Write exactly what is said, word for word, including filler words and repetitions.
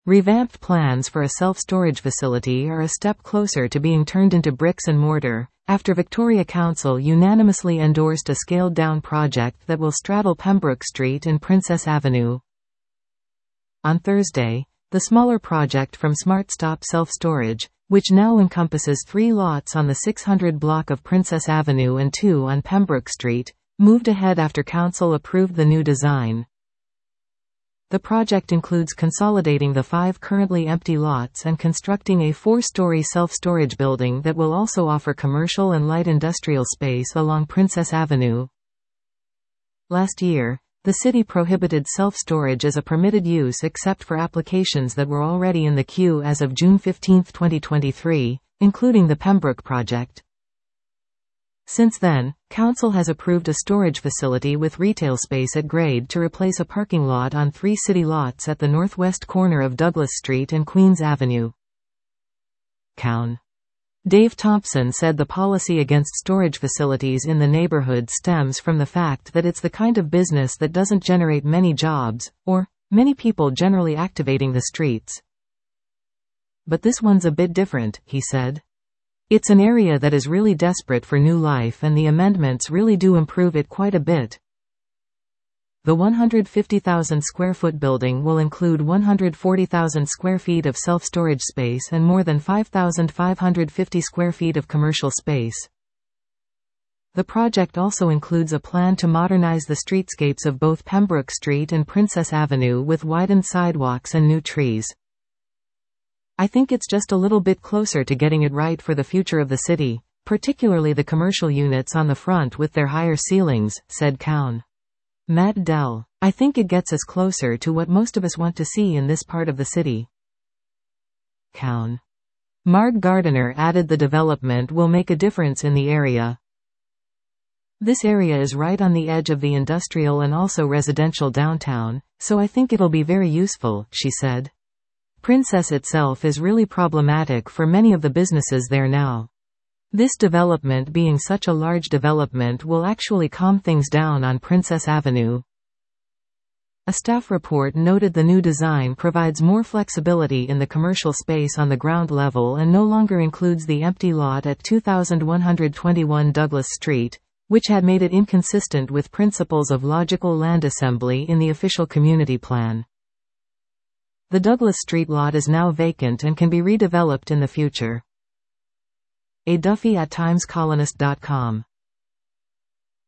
Revamped plans for a self-storage facility are a step closer to being turned into bricks and mortar, after Victoria Council unanimously endorsed a scaled-down project that will straddle Pembroke Street and Princess Avenue. On Thursday, the smaller project from SmartStop Self-Storage, which now encompasses three lots on the six hundred block of Princess Avenue and two on Pembroke Street, moved ahead after Council approved the new design. The project includes consolidating the five currently empty lots and constructing a four-story self-storage building that will also offer commercial and light industrial space along Princess Avenue. Last year, the city prohibited self-storage as a permitted use except for applications that were already in the queue as of June fifteenth twenty twenty-three, including the Pembroke project. Since then, Council has approved a storage facility with retail space at grade to replace a parking lot on three city lots at the northwest corner of Douglas Street and Queens Avenue. Cown. Dave Thompson said the policy against storage facilities in the neighborhood stems from the fact that it's the kind of business that doesn't generate many jobs, or many people generally activating the streets. But this one's a bit different, he said. It's an area that is really desperate for new life and the amendments really do improve it quite a bit. The one hundred fifty thousand square foot building will include one hundred forty thousand square feet of self-storage space and more than five thousand five hundred fifty square feet of commercial space. The project also includes a plan to modernize the streetscapes of both Pembroke Street and Princess Avenue with widened sidewalks and new trees. I think it's just a little bit closer to getting it right for the future of the city, particularly the commercial units on the front with their higher ceilings, said Cown. Matt Dell. I think it gets us closer to what most of us want to see in this part of the city. Cown. Marg Gardiner added the development will make a difference in the area. This area is right on the edge of the industrial and also residential downtown, so I think it'll be very useful, she said. Princess itself is really problematic for many of the businesses there now. This development being such a large development will actually calm things down on Princess Avenue. A staff report noted the new design provides more flexibility in the commercial space on the ground level and no longer includes the empty lot at two thousand one hundred twenty-one Douglas Street, which had made it inconsistent with principles of logical land assembly in the official community plan. The Douglas Street lot is now vacant and can be redeveloped in the future. A Duffy at times colonist dot com